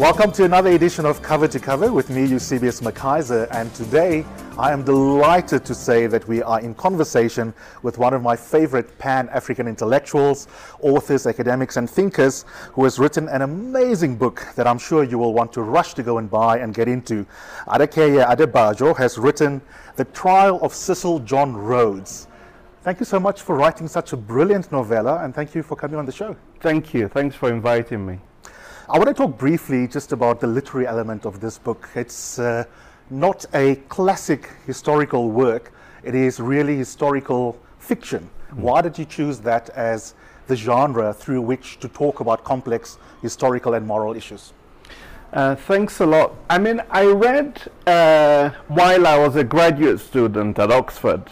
Welcome to another edition of Cover to Cover with me, Eusebius McKaiser, and today I am delighted to say that we are in conversation with one of my favorite Pan-African intellectuals, authors, academics and thinkers who has written an amazing book that I'm sure you will want to rush to go and buy and get into. Adekeye Adebajo has written The Trial of Cecil John Rhodes. Thank you so much for writing such a brilliant novella, and thank you for coming on the show. Thank you. Thanks for inviting me. I want to talk briefly just about the literary element of this book. It's not a classic historical work. It is really historical fiction. Why did you choose that as the genre through which to talk about complex historical and moral issues? Thanks a lot. I mean, I read while I was a graduate student at Oxford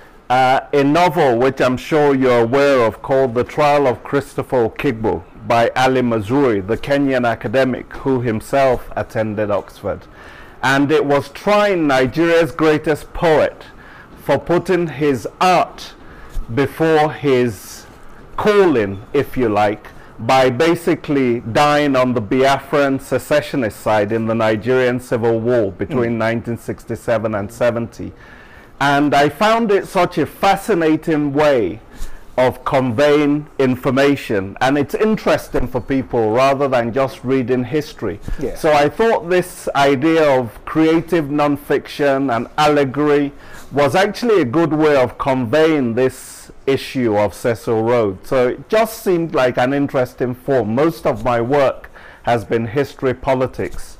a novel which I'm sure you're aware of called The Trial of Christopher Okigbo by Ali Mazrui, the Kenyan academic who himself attended Oxford. And it was trying Nigeria's greatest poet for putting his art before his calling, if you like, by basically dying on the Biafran secessionist side in the Nigerian Civil War between 1967 and 70. And I found it such a fascinating way of conveying information, and it's interesting for people rather than just reading history. Yeah. So I thought this idea of creative non-fiction and allegory was actually a good way of conveying this issue of Cecil Rhodes. So it just seemed like an interesting form. Most of my work has been history politics.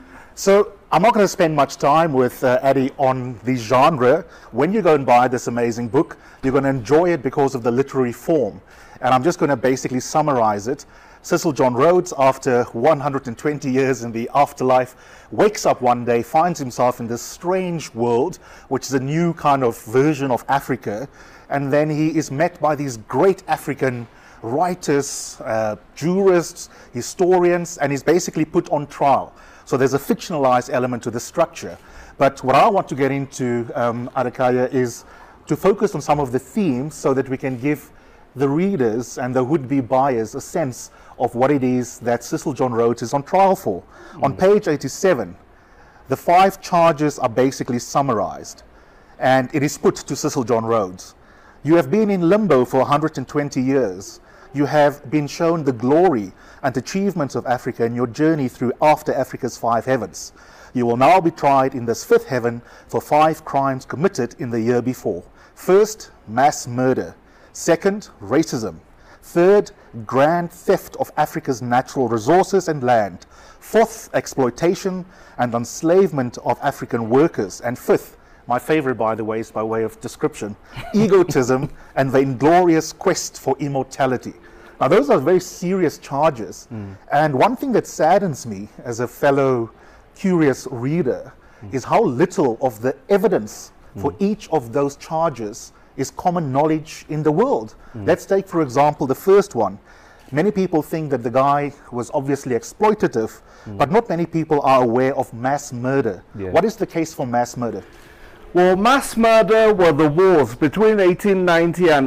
So I'm not going to spend much time with Addy on the genre. When you go and buy this amazing book, you're going to enjoy it because of the literary form. And I'm just going to basically summarize it. Cecil John Rhodes, after 120 years in the afterlife, wakes up one day, finds himself in this strange world, which is a new kind of version of Africa. And then he is met by these great African writers, jurists, historians, and he's basically put on trial. So there's a fictionalized element to the structure. But what I want to get into, Adekeye, is to focus on some of the themes so that we can give the readers and the would-be buyers a sense of what it is that Cecil John Rhodes is on trial for. On page 87, the 5 charges are basically summarized, and it is put to Cecil John Rhodes. You have been in limbo for 120 years. You have been shown the glory and achievements of Africa in your journey through after Africa's 5 heavens. You will now be tried in this 5th heaven for 5 crimes committed in the year before. First, mass murder. Second, racism. Third, grand theft of Africa's natural resources and land. Fourth, exploitation and enslavement of African workers. And fifth, my favorite, by the way, is by way of description, egotism and the inglorious quest for immortality. Now, those are very serious charges. And one thing that saddens me as a fellow curious reader is how little of the evidence for each of those charges is common knowledge in the world. Let's take, for example, the first one. Many people think that the guy was obviously exploitative, but not many people are aware of mass murder. Yeah. What is the case for mass murder? Well, mass murder were the wars between 1890 and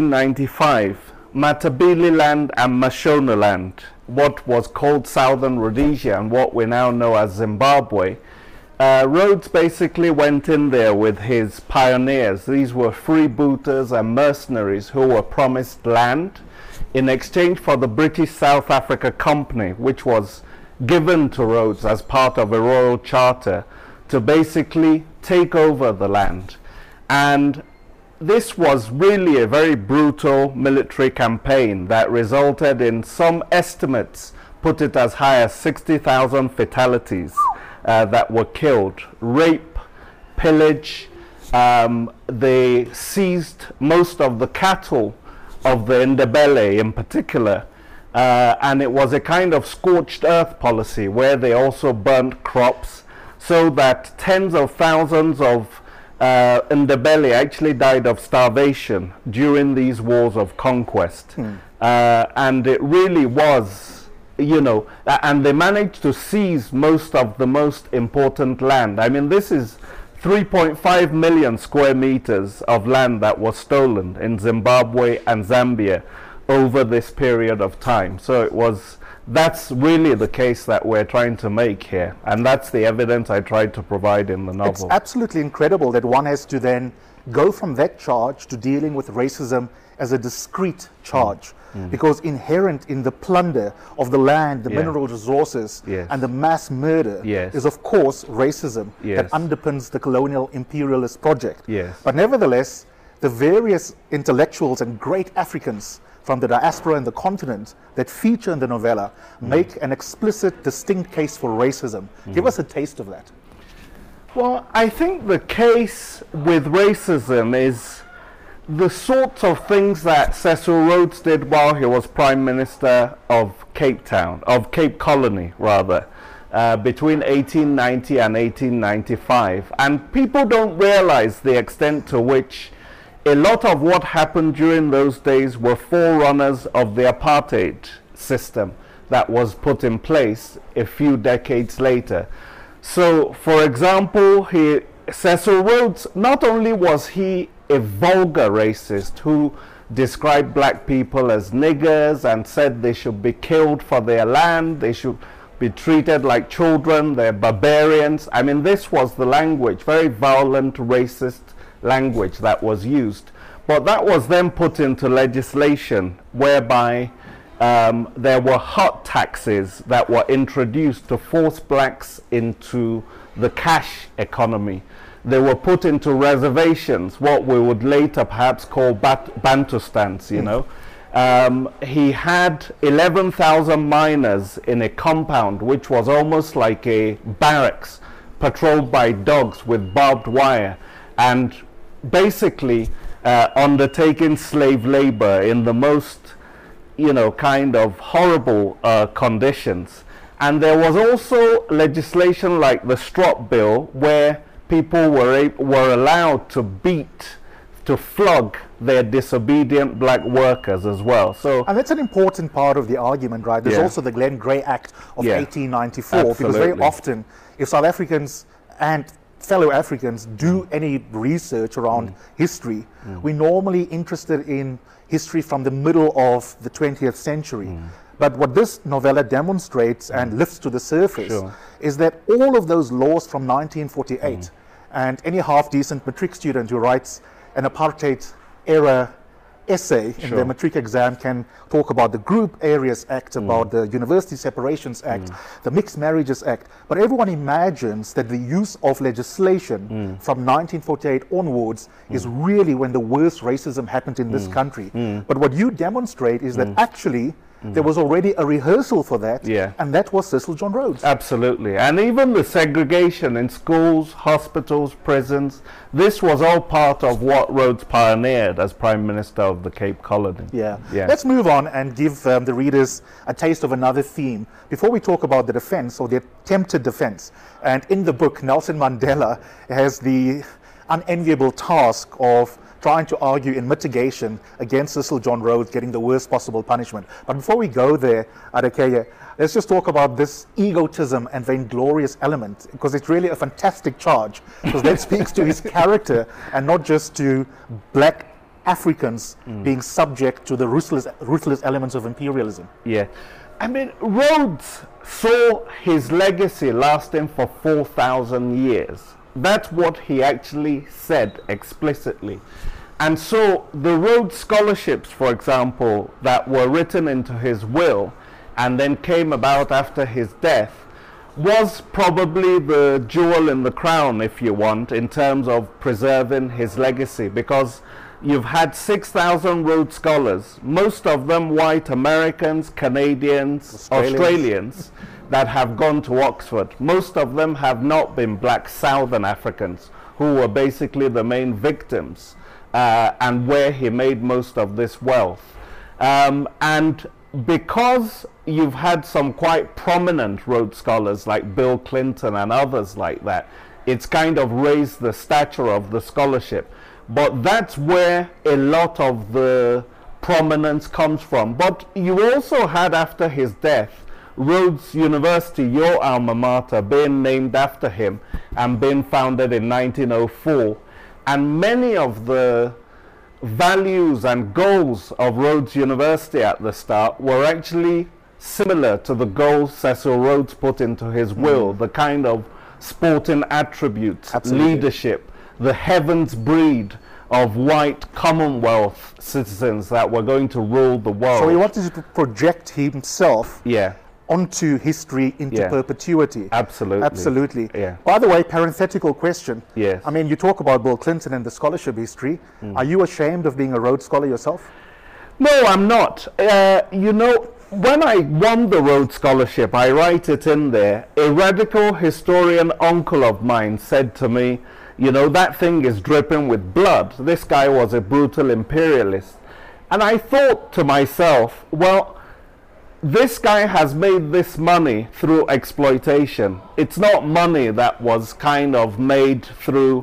1895. Matabeleland and Mashonaland, what was called Southern Rhodesia and what we now know as Zimbabwe. Rhodes basically went in there with his pioneers. These were freebooters and mercenaries who were promised land in exchange for the British South Africa Company, which was given to Rhodes as part of a royal charter to basically take over the land. And this was really a very brutal military campaign that resulted in, some estimates put it as high as 60,000 fatalities that were killed. Rape, pillage, they seized most of the cattle of the Ndebele in particular, and it was a kind of scorched earth policy where they also burnt crops, so that tens of thousands of Ndebele actually died of starvation during these wars of conquest. And it really was, you know, and they managed to seize most of the most important land. I mean, this is 3.5 million square meters of land that was stolen in Zimbabwe and Zambia over this period of time. So it was that's really the case that we're trying to make here, and that's the evidence I tried to provide in the novel. It's absolutely incredible that one has to then go from that charge to dealing with racism as a discrete charge, because inherent in the plunder of the land, the mineral resources, and the mass murder is, of course, racism that underpins the colonial imperialist project. But nevertheless, the various intellectuals and great Africans from the diaspora and the continent that feature in the novella make an explicit, distinct case for racism. Give us a taste of that. Well, I think the case with racism is the sorts of things that Cecil Rhodes did while he was Prime Minister of Cape Town, of Cape Colony rather, between 1890 and 1895. And people don't realize the extent to which a lot of what happened during those days were forerunners of the apartheid system that was put in place a few decades later. So, for example, Cecil Rhodes, not only was he a vulgar racist who described black people as niggers and said they should be killed for their land, they should be treated like children, they're barbarians. I mean, this was the language, very violent, racist language that was used. But that was then put into legislation whereby there were hot taxes that were introduced to force blacks into the cash economy. They were put into reservations, what we would later perhaps call Bantustans, you know. He had 11,000 miners in a compound which was almost like a barracks, patrolled by dogs with barbed wire, and basically undertaking slave labor in the most, you know, kind of horrible conditions. And there was also legislation like the Strop Bill, where people were allowed to beat, to flog their disobedient black workers as well. So, and that's an important part of the argument, right? There's also the Glenn Grey Act of 1894, because very often, if South Africans and fellow Africans do any research around history, we're normally interested in history from the middle of the 20th century. But what this novella demonstrates and lifts to the surface is that all of those laws from 1948, and any half-decent matric student who writes an apartheid-era essay in their matric exam can talk about the Group Areas Act, about the University Separations Act, the Mixed Marriages Act, but everyone imagines that the use of legislation from 1948 onwards is really when the worst racism happened in this country. But what you demonstrate is that actually there was already a rehearsal for that, and that was Cecil John Rhodes. Absolutely. And even the segregation in schools, hospitals, prisons, this was all part of what Rhodes pioneered as Prime Minister of the Cape Colony. Let's move on and give the readers a taste of another theme before we talk about the defense, or the attempted defense. And in the book, Nelson Mandela has the unenviable task of trying to argue in mitigation against Cecil John Rhodes getting the worst possible punishment. But before we go there, Adekeye, let's just talk about this egotism and vainglorious element, because it's really a fantastic charge, because that speaks to his character and not just to black Africans being subject to the ruthless elements of imperialism. I mean, Rhodes saw his legacy lasting for 4,000 years. That's what he actually said explicitly. And so the Rhodes scholarships, for example, that were written into his will and then came about after his death, was probably the jewel in the crown, if you want, in terms of preserving his legacy, because you've had 6,000 Rhodes Scholars, most of them white Americans, Canadians, Australians that have gone to Oxford. Most of them have not been black Southern Africans, who were basically the main victims and where he made most of this wealth. And because you've had some quite prominent Rhodes Scholars like Bill Clinton and others like that, it's kind of raised the stature of the scholarship. But that's where a lot of the prominence comes from. But you also had, after his death, Rhodes University, your alma mater, being named after him and being founded in 1904. And many of the values and goals of Rhodes University at the start were actually similar to the goals Cecil Rhodes put into his will, the kind of sporting attributes, Absolutely. leadership, the heavens breed of white Commonwealth citizens that were going to rule the world. So he wanted to project himself Yeah, onto history into Yeah. perpetuity. absolutely. Absolutely. Yeah. By the way, parenthetical question. Yes. I mean, you talk about Bill Clinton and the scholarship history. Are you ashamed of being a Rhodes Scholar yourself? No, I'm not. You know, when I won the Rhodes Scholarship, I write it in there, a radical historian uncle of mine said to me, you know, that thing is dripping with blood. This guy was a brutal imperialist. And I thought to myself, well, this guy has made this money through exploitation. It's not money that was kind of made through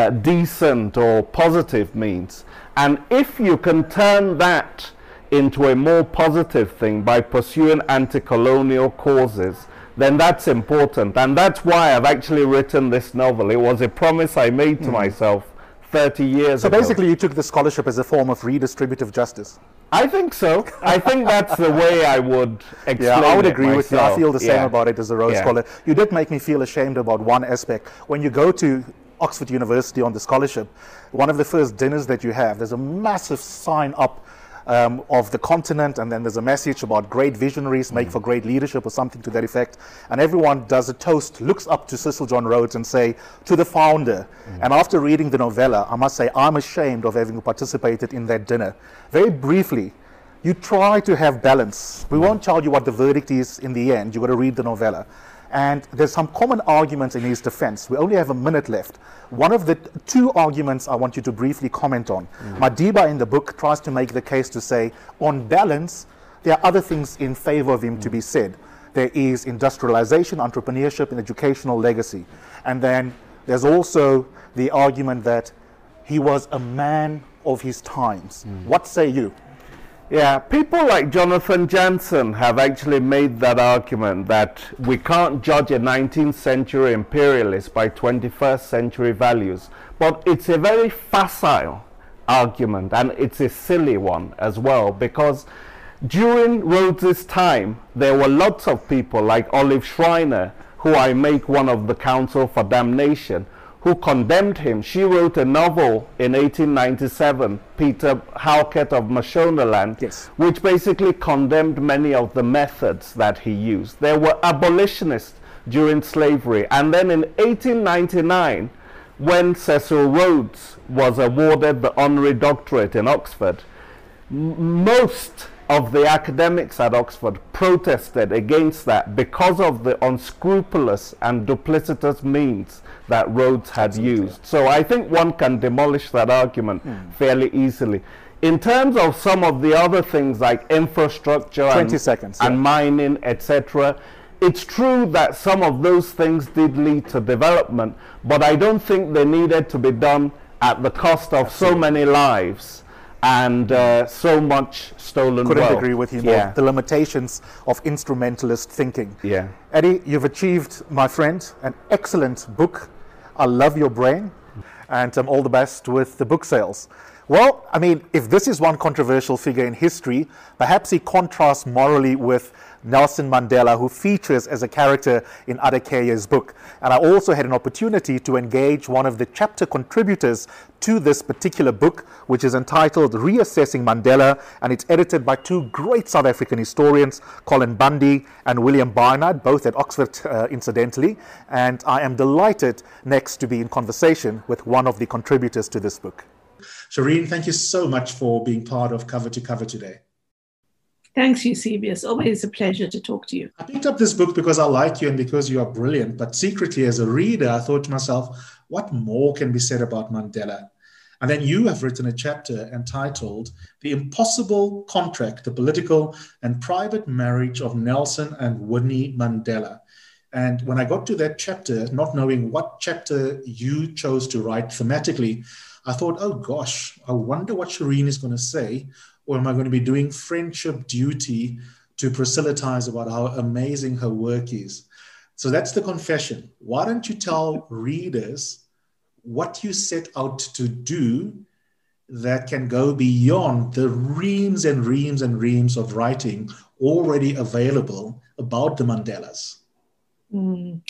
decent or positive means. And if you can turn that into a more positive thing by pursuing anti-colonial causes, then that's important. And that's why I've actually written this novel. It was a promise I made to myself 30 years ago. So basically you took the scholarship as a form of redistributive justice. I think so. I think that's the way I would explain Yeah, I would it agree with you. I myself. feel the same Yeah. about it as a Rhodes Yeah. Scholar. You did make me feel ashamed about one aspect. When you go to Oxford University on the scholarship, one of the first dinners that you have, there's a massive sign up of the continent, and then there's a message about great visionaries make for great leadership or something to that effect. And everyone does a toast, looks up to Cecil John Rhodes and say, to the founder. And after reading the novella, I must say I'm ashamed of having participated in that dinner. Very briefly, you try to have balance. We won't tell you what the verdict is in the end. You've got to read the novella. And there's some common arguments in his defense. We only have a minute left. One of the two arguments I want you to briefly comment on. Madiba in the book tries to make the case to say, on balance, there are other things in favor of him to be said. There is industrialization, entrepreneurship, and educational legacy. And then there's also the argument that he was a man of his times. What say you? Yeah, people like Jonathan Jansen have actually made that argument that we can't judge a 19th century imperialist by 21st century values. But it's a very facile argument, and it's a silly one as well, because during Rhodes's time, there were lots of people like Olive Schreiner, who I make one of the Council for Damnation, who condemned him. She wrote a novel in 1897, Peter Halkett of Mashonaland, Yes. which basically condemned many of the methods that he used. There were abolitionists during slavery. And then in 1899, when Cecil Rhodes was awarded the honorary doctorate in Oxford, most of the academics at Oxford protested against that because of the unscrupulous and duplicitous means that Rhodes had used. So I think one can demolish that argument fairly easily. In terms of some of the other things like infrastructure 20 seconds, yeah. and mining, etc., it's true that some of those things did lead to development, but I don't think they needed to be done at the cost of so many lives and so much stolen Couldn't wealth. agree with you more. Yeah. The limitations of instrumentalist thinking. Yeah. Eddie, you've achieved, my friend, an excellent book. I love your brain, and all the best with the book sales. Well, I mean, if this is one controversial figure in history, perhaps he contrasts morally with Nelson Mandela, who features as a character in Adekeye's book. And I also had an opportunity to engage one of the chapter contributors to this particular book, which is entitled Reassessing Mandela, and it's edited by two great South African historians, Colin Bundy and William Barnard, both at Oxford, incidentally. And I am delighted next to be in conversation with one of the contributors to this book. Shireen, thank you so much for being part of Cover to Cover today. Thanks, Eusebius. Always a pleasure to talk to you. I picked up this book because I like you and because you are brilliant, but secretly as a reader, I thought to myself, what more can be said about Mandela? And then you have written a chapter entitled The Impossible Contract, the Political and Private Marriage of Nelson and Winnie Mandela. And when I got to that chapter, not knowing what chapter you chose to write thematically, I thought, oh gosh, I wonder what Shireen is going to say, or am I going to be doing friendship duty to Priscilla Ties about how amazing her work is? So that's the confession. Why don't you tell readers what you set out to do that can go beyond the reams and reams and reams of writing already available about the Mandelas? Mm.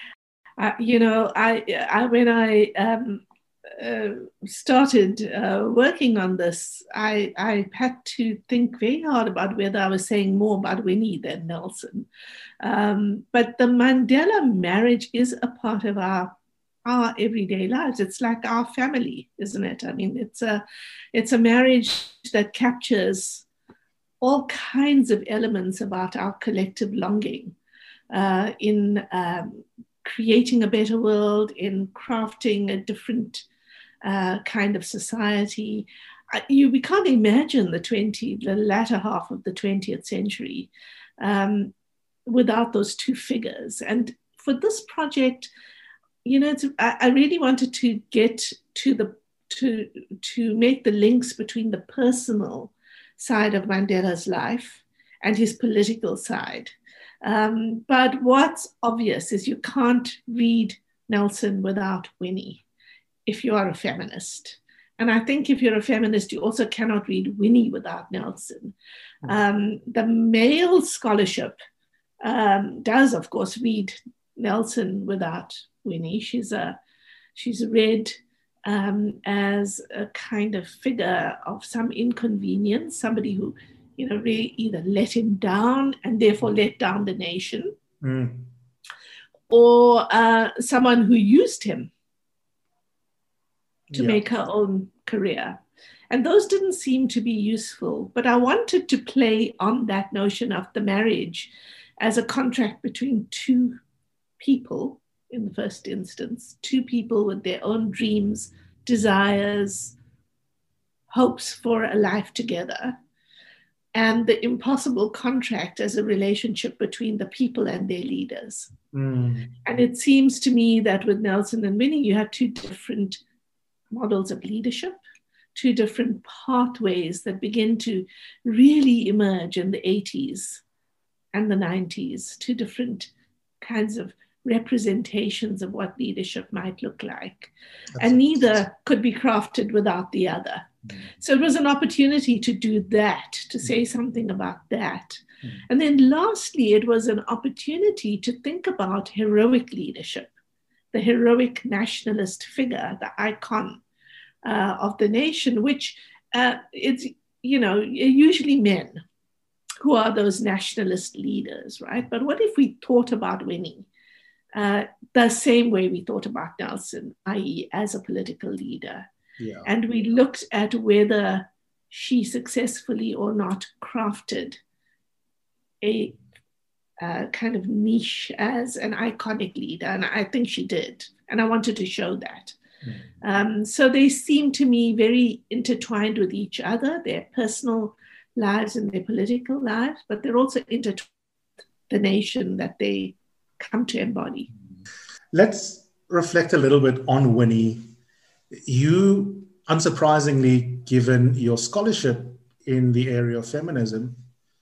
When I started working on this, I had to think very hard about whether I was saying more about Winnie than Nelson. But the Mandela marriage is a part of our everyday lives. It's like our family, isn't it? I mean, it's a marriage that captures all kinds of elements about our collective longing in creating a better world, in crafting a different kind of society. We can't imagine the latter half of the 20th century without those two figures. And for this project, I really wanted to get to make the links between the personal side of Mandela's life and his political side. But what's obvious is you can't read Nelson without Winnie if you are a feminist. And I think if you're a feminist, you also cannot read Winnie without Nelson. The male scholarship does, of course, read Nelson without Winnie. She's read as a kind of figure of some inconvenience, somebody who really either let him down and therefore let down the nation, or someone who used him to make her own career. And those didn't seem to be useful, but I wanted to play on that notion of the marriage as a contract between two people in the first instance, two people with their own dreams, desires, hopes for a life together, and the impossible contract as a relationship between the people and their leaders. And it seems to me that with Nelson and Winnie, you have two different models of leadership, two different pathways that begin to really emerge in the 80s and the 90s, two different kinds of representations of what leadership might look like. And neither could be crafted without the other. So it was an opportunity to do that, to say something about that. And then lastly, it was an opportunity to think about heroic leadership, the heroic nationalist figure, the icon of the nation, which it's, usually men who are those nationalist leaders, right? But what if we thought about Winnie the same way we thought about Nelson, i.e. as a political leader? And we looked at whether she successfully or not crafted a kind of niche as an iconic leader. And I think she did. And I wanted to show that. So they seem to me very intertwined with each other, their personal lives and their political lives, but they're also intertwined with the nation that they come to embody. Let's reflect a little bit on Winnie. You, unsurprisingly, given your scholarship in the area of feminism,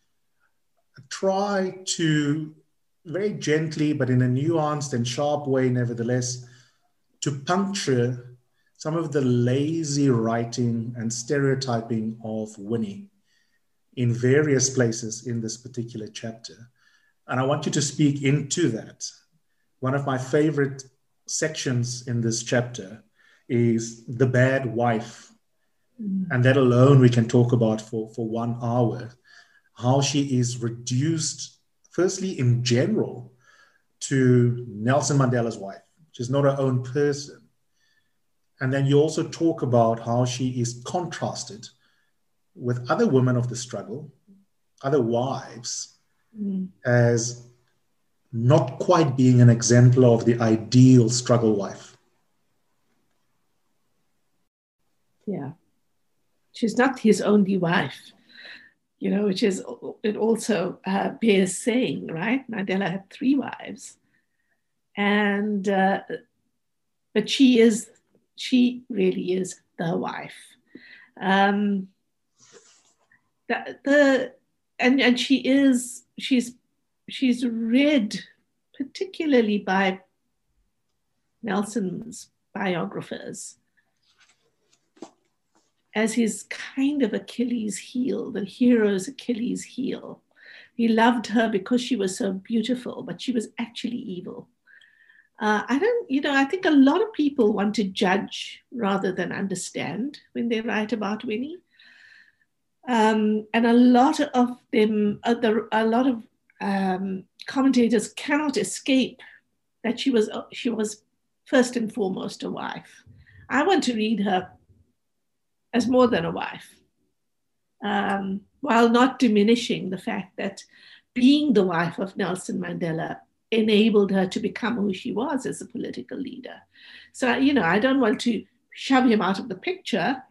try to very gently, but in a nuanced and sharp way, nevertheless, to puncture some of the lazy writing and stereotyping of Winnie in various places in this particular chapter. And I want you to speak into that. One of my favorite sections in this chapter is the bad wife. And that alone we can talk about for 1 hour. How she is reduced, firstly in general, to Nelson Mandela's wife. She's not her own person. And then you also talk about how she is contrasted with other women of the struggle, other wives, as not quite being an exemplar of the ideal struggle wife. Yeah. She's not his only wife, which is, it also bears saying, right? Mandela had 3 wives. And, but she really is the wife. And she's read particularly by Nelson's biographers as his kind of Achilles heel, the hero's Achilles heel. he loved her because she was so beautiful, but she was actually evil. I think a lot of people want to judge rather than understand when they write about Winnie. And a lot of them, a lot of commentators cannot escape that she was first and foremost a wife. I want to read her as more than a wife, while not diminishing the fact that being the wife of Nelson Mandela enabled her to become who she was as a political leader. So, I don't want to shove him out of the picture,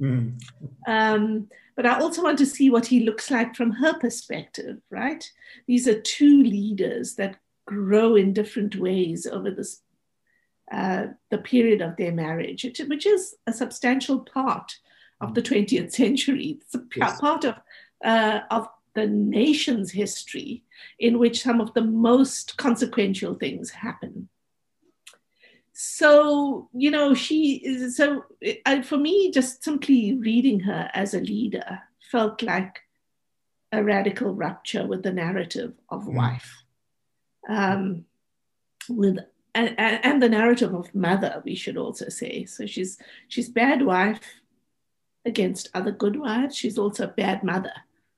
but I also want to see what he looks like from her perspective, right? These are two leaders that grow in different ways over this the period of their marriage, which is a substantial part of the 20th century. It's a part of the nation's history in which some of the most consequential things happen. So, for me, just simply reading her as a leader felt like a radical rupture with the narrative of wife, and the narrative of mother, we should also say. So she's bad wife against other good wives. She's also a bad mother,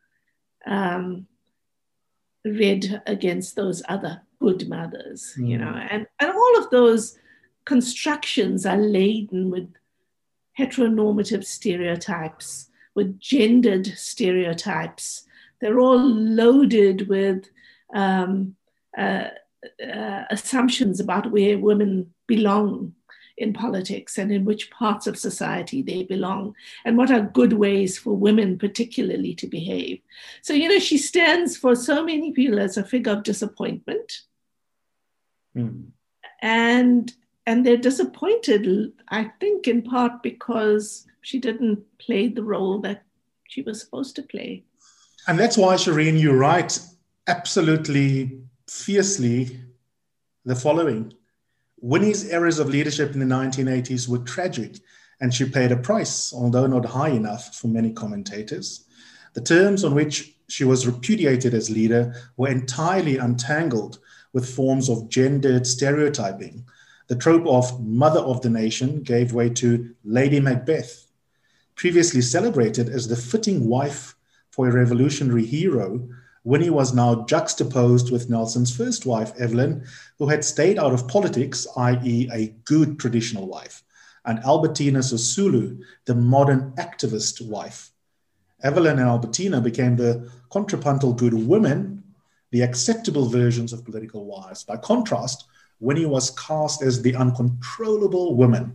read against those other good mothers, and all of those constructions are laden with heteronormative stereotypes, with gendered stereotypes. They're all loaded with assumptions about where women belong in politics and in which parts of society they belong, and what are good ways for women particularly to behave. So, she stands for so many people as a figure of disappointment. And they're disappointed, I think, in part because she didn't play the role that she was supposed to play. And that's why, Shireen, you write absolutely fiercely the following. Winnie's eras of leadership in the 1980s were tragic, and she paid a price, although not high enough for many commentators. The terms on which she was repudiated as leader were entirely untangled with forms of gendered stereotyping. The trope of mother of the nation gave way to Lady Macbeth, previously celebrated as the fitting wife for a revolutionary hero. Winnie was now juxtaposed with Nelson's first wife, Evelyn, who had stayed out of politics, i.e. a good traditional wife, and Albertina Sisulu, the modern activist wife. Evelyn and Albertina became the contrapuntal good women, the acceptable versions of political wives. By contrast, Winnie was cast as the uncontrollable woman.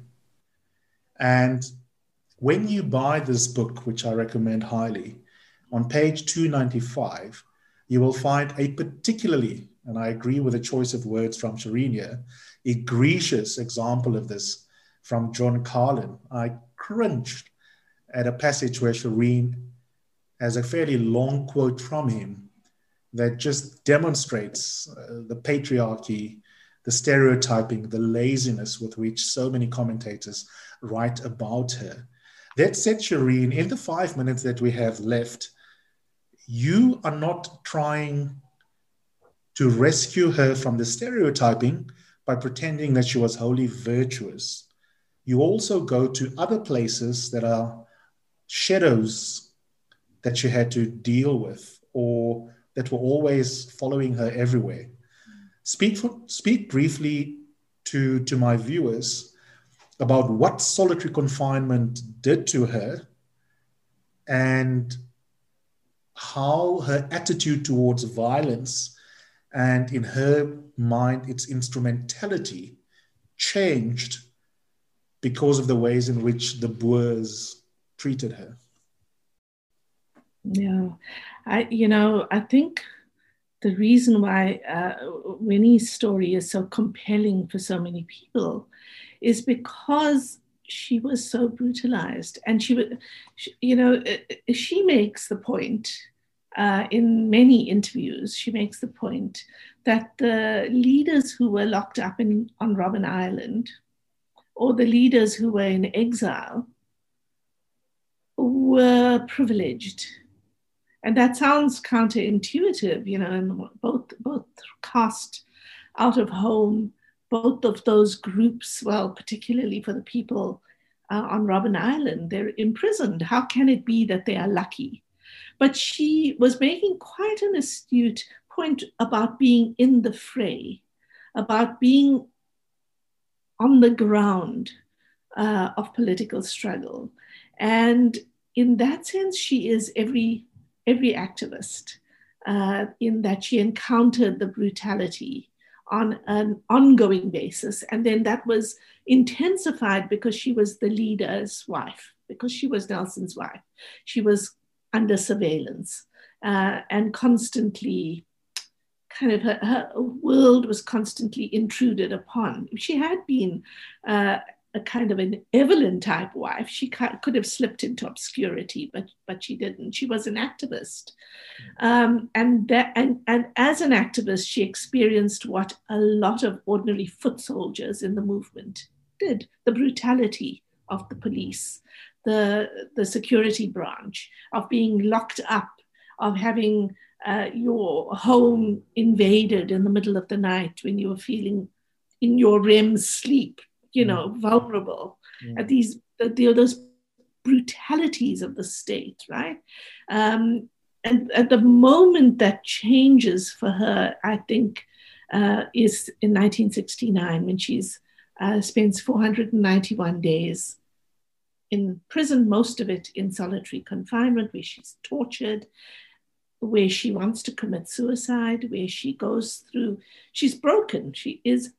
And when you buy this book, which I recommend highly, on page 295, you will find a particularly, and I agree with the choice of words from Shireen here, egregious example of this from John Carlin. I cringed at a passage where Shireen has a fairly long quote from him that just demonstrates the patriarchy, the stereotyping, the laziness with which so many commentators write about her. That said, Shireen, in the 5 minutes that we have left, you are not trying to rescue her from the stereotyping by pretending that she was wholly virtuous. You also go to other places that are shadows that she had to deal with, or that were always following her everywhere. Speak briefly to my viewers about what solitary confinement did to her and how her attitude towards violence and, in her mind, its instrumentality changed because of the ways in which the Boers treated her. Yeah, I think the reason why Winnie's story is so compelling for so many people is because she was so brutalized. And she makes the point in many interviews, she makes the point that the leaders who were locked up on Robben Island, or the leaders who were in exile, were privileged. And that sounds counterintuitive, and both cast out of home, both of those groups, well, particularly for the people on Robben Island, they're imprisoned. How can it be that they are lucky? But she was making quite an astute point about being in the fray, about being on the ground of political struggle. And in that sense, she is every activist, in that she encountered the brutality on an ongoing basis. And then that was intensified because she was the leader's wife, because she was Nelson's wife. She was under surveillance and constantly kind of her world was constantly intruded upon. If she had been a kind of an Evelyn type wife, she could have slipped into obscurity, but she didn't. She was an activist. And as an activist, she experienced what a lot of ordinary foot soldiers in the movement did, the brutality of the police, the security branch, of being locked up, of having your home invaded in the middle of the night when you were feeling in your REM sleep, vulnerable at those brutalities of the state, right? And at the moment that changes for her, I think, is in 1969 when she's spends 491 days in prison, most of it in solitary confinement, where she's tortured, where she wants to commit suicide, where she goes through, she's broken. She is,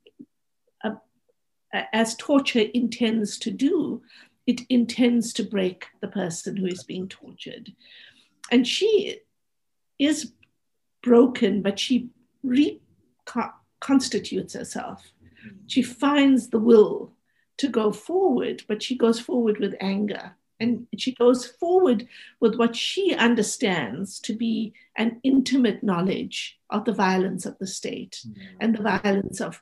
as torture intends to do, it intends to break the person who is being tortured. And she is broken, but she reconstitutes herself. She finds the will to go forward, but she goes forward with anger. And she goes forward with what she understands to be an intimate knowledge of the violence of the state and the violence of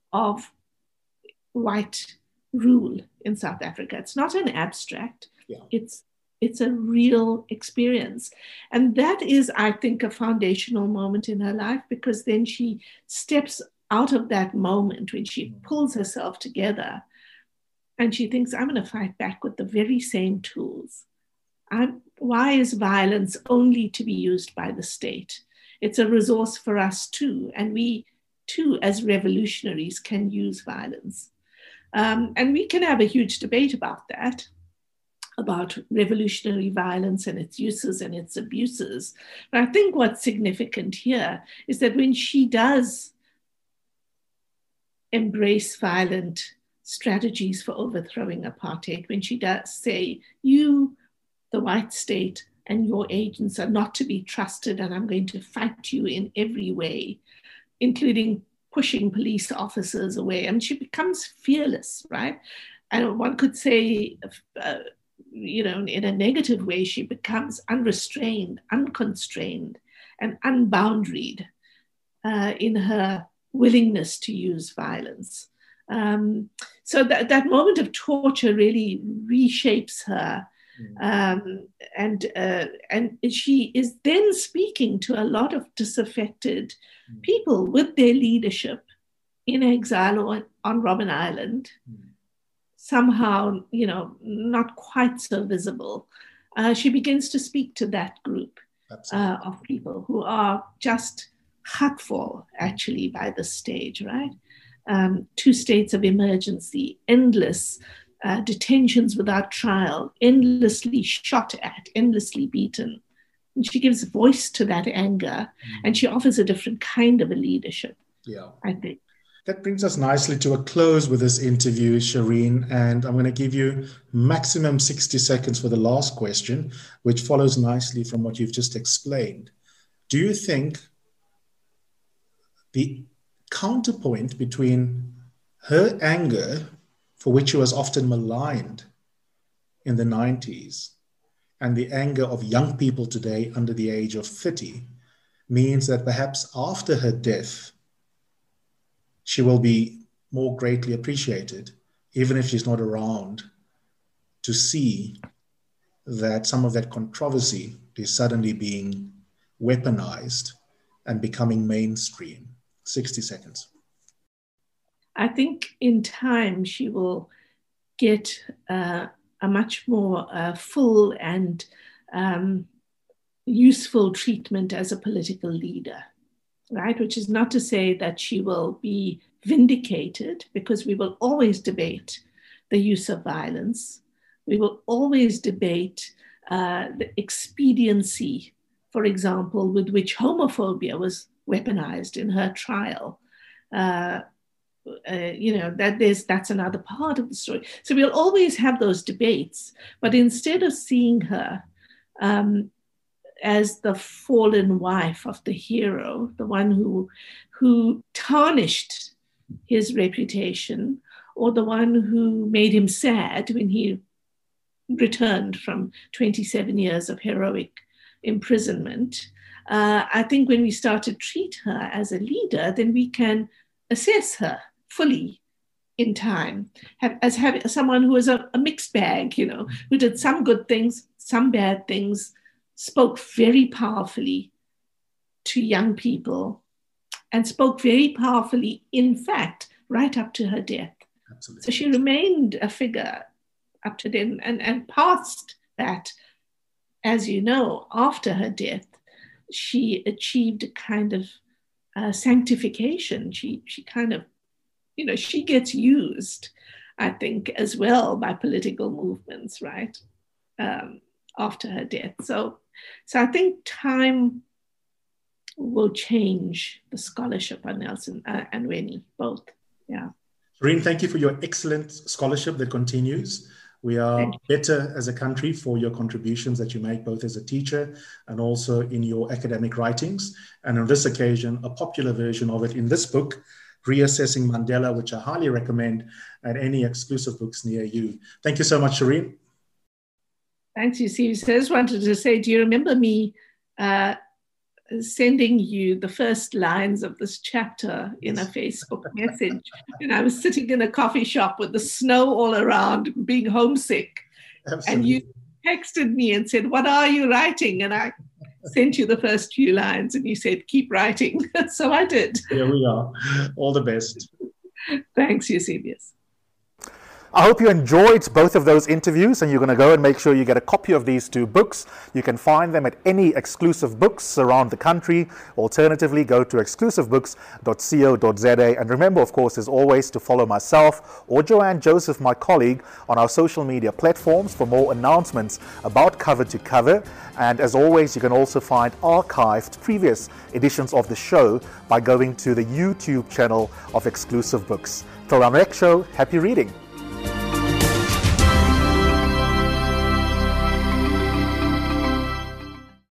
white rule in South Africa. It's not an abstract. Yeah. It's a real experience. And that is, I think, a foundational moment in her life, because then she steps out of that moment when she pulls herself together and she thinks, I'm going to fight back with the very same tools. Why is violence only to be used by the state? It's a resource for us too. And we too, as revolutionaries, can use violence. And we can have a huge debate about that, about revolutionary violence and its uses and its abuses. But I think what's significant here is that when she does embrace violent strategies for overthrowing apartheid, when she does say, you, the white state, and your agents are not to be trusted, and I'm going to fight you in every way, including pushing police officers away. I mean, she becomes fearless, right? And one could say, in a negative way, she becomes unrestrained, unconstrained, and unboundaried in her willingness to use violence. So that moment of torture really reshapes her. And she is then speaking to a lot of disaffected people with their leadership in exile or on Robben Island, somehow, not quite so visible. She begins to speak to that group of people who are just hurtful, actually, by the stage, right? 2 states of emergency, endless detentions without trial, endlessly shot at, endlessly beaten. And she gives voice to that anger, and she offers a different kind of a leadership, I think. That brings us nicely to a close with this interview, Shireen, and I'm going to give you maximum 60 seconds for the last question, which follows nicely from what you've just explained. Do you think the counterpoint between her anger, for which she was often maligned in the 90s, and the anger of young people today under the age of 30, means that perhaps after her death, she will be more greatly appreciated, even if she's not around, to see that some of that controversy is suddenly being weaponized and becoming mainstream? 60 seconds. I think in time she will get a much more full and useful treatment as a political leader, right? Which is not to say that she will be vindicated, because we will always debate the use of violence. We will always debate the expediency, for example, with which homophobia was weaponized in her trial. That's another part of the story. So we'll always have those debates, but instead of seeing her as the fallen wife of the hero, the one who tarnished his reputation, or the one who made him sad when he returned from 27 years of heroic imprisonment, I think when we start to treat her as a leader, then we can assess her fully in time, as having someone who is a mixed bag, who did some good things, some bad things, spoke very powerfully to young people, and spoke very powerfully, in fact, right up to her death. Absolutely. So she remained a figure up to then, and past that, as you know, after her death, she achieved a kind of sanctification. She kind of, she gets used, I think, as well by political movements, right, after her death. So I think time will change the scholarship on Nelson and Winnie, both. Yeah. Shireen, thank you for your excellent scholarship that continues. We are better as a country for your contributions that you make, both as a teacher and also in your academic writings. And on this occasion, a popular version of it in this book, Reassessing Mandela, which I highly recommend at any exclusive books near you. Thank you so much, Shireen. Thanks, Eusebius. I just wanted to say, do you remember me sending you the first lines of this chapter in a Facebook message? And I was sitting in a coffee shop with the snow all around, being homesick. Absolutely. And you texted me and said, "What are you writing?" And I sent you the first few lines and you said, "Keep writing." So I did. Here we are. All the best. Thanks, Eusebius. I hope you enjoyed both of those interviews, and you're going to go and make sure you get a copy of these two books. You can find them at any exclusive books around the country. Alternatively, go to exclusivebooks.co.za. And remember, of course, as always, to follow myself or Joanne Joseph, my colleague, on our social media platforms for more announcements about Cover to Cover. And as always, you can also find archived previous editions of the show by going to the YouTube channel of Exclusive Books. Till our next show, happy reading.